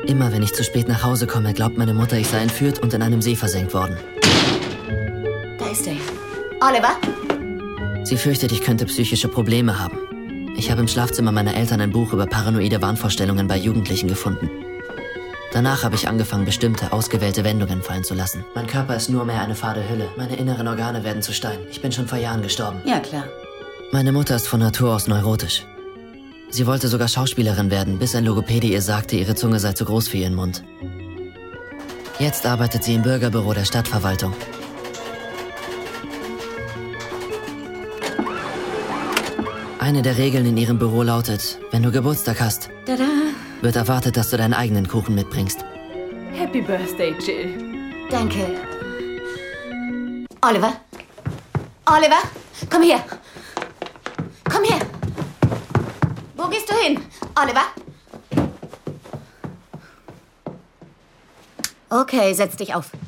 Immer wenn ich zu spät nach Hause komme, glaubt meine Mutter, ich sei entführt und in einem See versenkt worden. Da ist er. Oliver? Sie fürchtet, ich könnte psychische Probleme haben. Ich habe im Schlafzimmer meiner Eltern ein Buch über paranoide Wahnvorstellungen bei Jugendlichen gefunden. Danach habe ich angefangen, bestimmte, ausgewählte Wendungen fallen zu lassen. Mein Körper ist nur mehr eine fade Hülle. Meine inneren Organe werden zu Stein. Ich bin schon vor Jahren gestorben. Ja, klar. Meine Mutter ist von Natur aus neurotisch. Sie wollte sogar Schauspielerin werden, bis ein Logopäde ihr sagte, ihre Zunge sei zu groß für ihren Mund. Jetzt arbeitet sie im Bürgerbüro der Stadtverwaltung. Eine der Regeln in ihrem Büro lautet, wenn du Geburtstag hast, Tada! wird erwartet, dass du deinen eigenen Kuchen mitbringst. Happy Birthday, Jill. Danke. Oliver? Oliver? Komm her. Komm her. Wo gehst du hin? Oliver? Okay, setz dich auf.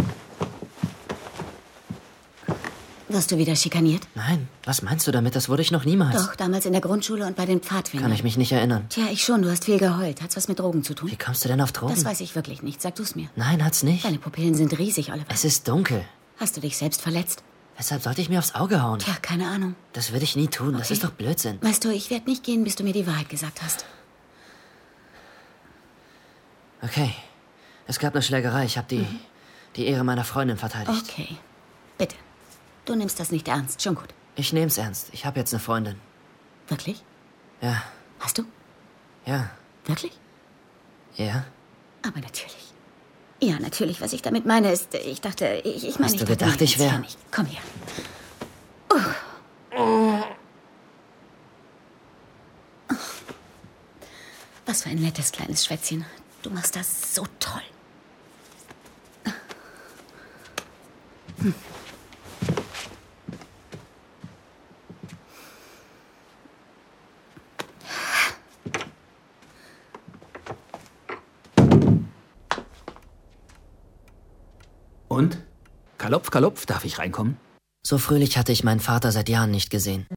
Wirst du wieder schikaniert? Nein, was meinst du damit? Das wurde ich noch niemals. Doch, damals in der Grundschule und bei den Pfadfindern. Kann ich mich nicht erinnern. Tja, ich schon. Du hast viel geheult. Hat's was mit Drogen zu tun? Wie kommst du denn auf Drogen? Das weiß ich wirklich nicht. Sag du's mir. Nein, hat's nicht. Deine Pupillen sind riesig, Oliver. Es ist dunkel. Hast du dich selbst verletzt? Weshalb sollte ich mir aufs Auge hauen? Tja, keine Ahnung. Das würde ich nie tun. Das Okay. ist doch Blödsinn. Weißt du, ich werde nicht gehen, bis du mir die Wahrheit gesagt hast. Okay. Es gab eine Schlägerei. Ich habe die Ehre meiner Freundin verteidigt. Okay. Bitte. Du nimmst das nicht ernst. Schon gut. Ich nehm's ernst. Ich habe jetzt eine Freundin. Wirklich? Ja, Hast du? ja, Wirklich? ja. Aber natürlich. Ja, natürlich. Was ich damit meine ist, ich dachte, ich meine... Hast du dachte, gedacht, ich wär- Ja nicht. Komm her. Was für ein nettes kleines Schwätzchen. Du machst das so toll. Und? Kalopf, Kalopf, darf ich reinkommen? So fröhlich hatte ich meinen Vater seit Jahren nicht gesehen.